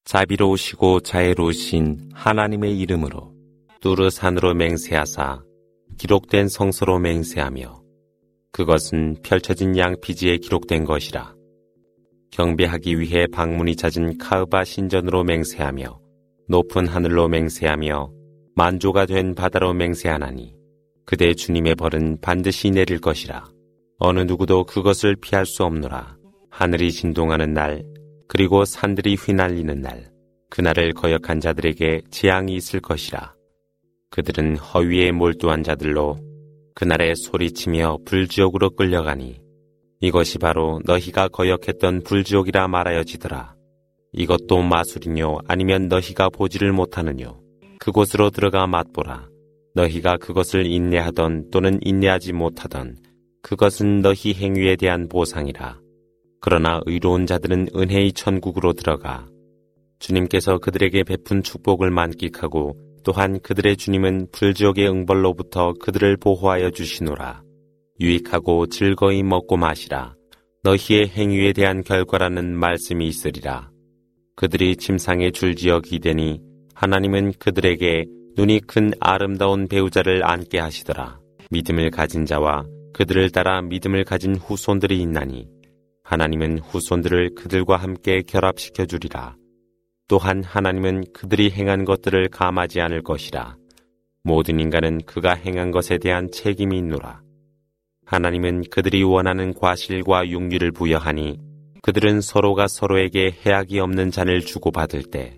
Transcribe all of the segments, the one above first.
자비로우시고 자애로우신 하나님의 이름으로 뚜르산으로 맹세하사 기록된 성서로 맹세하며 그것은 펼쳐진 양피지에 기록된 것이라. 경배하기 위해 방문이 잦은 카으바 신전으로 맹세하며 높은 하늘로 맹세하며 만조가 된 바다로 맹세하나니 그대 주님의 벌은 반드시 내릴 것이라. 어느 누구도 그것을 피할 수 없노라. 하늘이 진동하는 날 그리고 산들이 휘날리는 날 그날을 거역한 자들에게 재앙이 있을 것이라. 그들은 허위에 몰두한 자들로 그날에 소리치며 불지옥으로 끌려가니 이것이 바로 너희가 거역했던 불지옥이라 말하여지더라. 이것도 마술이뇨 아니면 너희가 보지를 못하느뇨. 그곳으로 들어가 맛보라. 너희가 그것을 인내하던 또는 인내하지 못하던 그것은 너희 행위에 대한 보상이라. 그러나 의로운 자들은 은혜의 천국으로 들어가 주님께서 그들에게 베푼 축복을 만끽하고 또한 그들의 주님은 불지옥의 응벌로부터 그들을 보호하여 주시노라. 유익하고 즐거이 먹고 마시라. 너희의 행위에 대한 결과라는 말씀이 있으리라. 그들이 침상에 줄지어 기대니 하나님은 그들에게 눈이 큰 아름다운 배우자를 안게 하시더라. 믿음을 가진 자와 그들을 따라 믿음을 가진 후손들이 있나니 하나님은 후손들을 그들과 함께 결합시켜 주리라. 또한 하나님은 그들이 행한 것들을 감하지 않을 것이라. 모든 인간은 그가 행한 것에 대한 책임이 있노라. 하나님은 그들이 원하는 과실과 육류를 부여하니 그들은 서로가 서로에게 해악이 없는 잔을 주고받을 때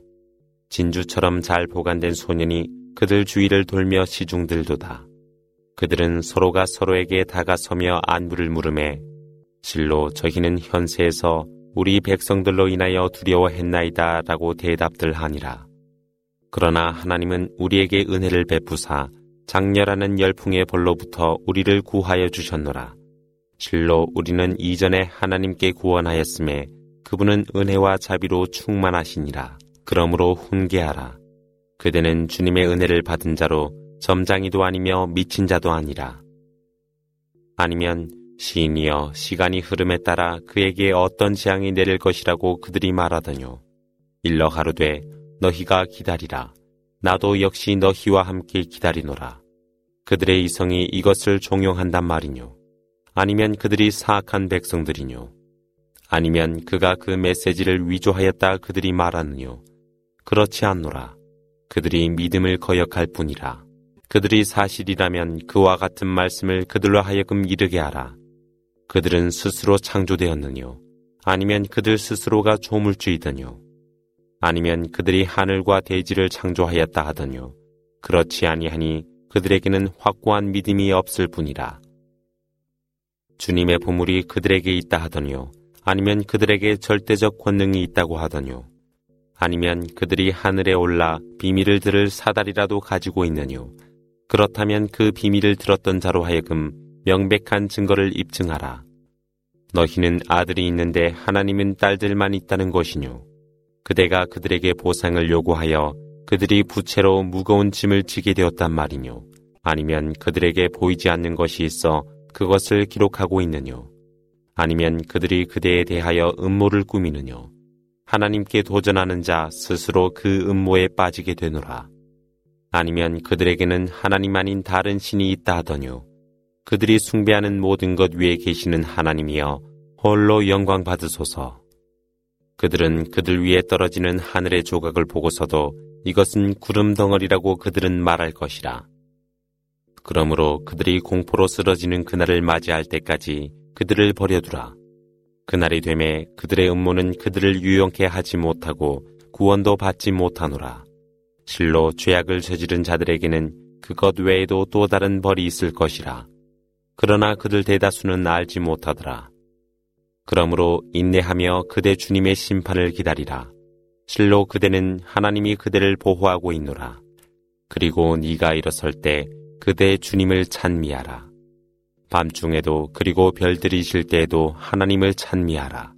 진주처럼 잘 보관된 소년이 그들 주위를 돌며 시중들도다. 그들은 서로가 서로에게 다가서며 안부를 물으매 실로 저희는 현세에서 우리 백성들로 인하여 두려워했나이다 라고 대답들 하니라. 그러나 하나님은 우리에게 은혜를 베푸사 장렬하는 열풍의 벌로부터 우리를 구하여 주셨노라. 실로 우리는 이전에 하나님께 구원하였음에 그분은 은혜와 자비로 충만하시니라. 그러므로 훈계하라. 그대는 주님의 은혜를 받은 자로 점장이도 아니며 미친 자도 아니라. 아니면 시인이여 시간이 흐름에 따라 그에게 어떤 재앙이 내릴 것이라고 그들이 말하더뇨. 일러 가로되 너희가 기다리라. 나도 역시 너희와 함께 기다리노라. 그들의 이성이 이것을 종용한단 말이뇨. 아니면 그들이 사악한 백성들이뇨. 아니면 그가 그 메시지를 위조하였다 그들이 말하느뇨. 그렇지 않노라. 그들이 믿음을 거역할 뿐이라. 그들이 사실이라면 그와 같은 말씀을 그들로 하여금 이르게 하라. 그들은 스스로 창조되었느뇨. 아니면 그들 스스로가 조물주이더뇨. 아니면 그들이 하늘과 대지를 창조하였다 하더뇨. 그렇지 아니하니 그들에게는 확고한 믿음이 없을 뿐이라. 주님의 보물이 그들에게 있다 하더뇨. 아니면 그들에게 절대적 권능이 있다고 하더뇨. 아니면 그들이 하늘에 올라 비밀을 들을 사다리라도 가지고 있느뇨. 그렇다면 그 비밀을 들었던 자로 하여금 명백한 증거를 입증하라. 너희는 아들이 있는데 하나님은 딸들만 있다는 것이뇨. 그대가 그들에게 보상을 요구하여 그들이 부채로 무거운 짐을 지게 되었단 말이뇨. 아니면 그들에게 보이지 않는 것이 있어 그것을 기록하고 있느뇨. 아니면 그들이 그대에 대하여 음모를 꾸미느뇨. 하나님께 도전하는 자 스스로 그 음모에 빠지게 되노라. 아니면 그들에게는 하나님 아닌 다른 신이 있다 하더뇨. 그들이 숭배하는 모든 것 위에 계시는 하나님이여 홀로 영광 받으소서. 그들은 그들 위에 떨어지는 하늘의 조각을 보고서도 이것은 구름 덩어리라고 그들은 말할 것이라. 그러므로 그들이 공포로 쓰러지는 그날을 맞이할 때까지 그들을 버려두라. 그날이 되매 그들의 음모는 그들을 유용케 하지 못하고 구원도 받지 못하노라. 실로 죄악을 저지른 자들에게는 그것 외에도 또 다른 벌이 있을 것이라. 그러나 그들 대다수는 알지 못하더라. 그러므로 인내하며 그대 주님의 심판을 기다리라. 실로 그대는 하나님이 그대를 보호하고 있노라. 그리고 네가 일어설 때 그대 주님을 찬미하라. 밤중에도 그리고 별들이 질 때에도 하나님을 찬미하라.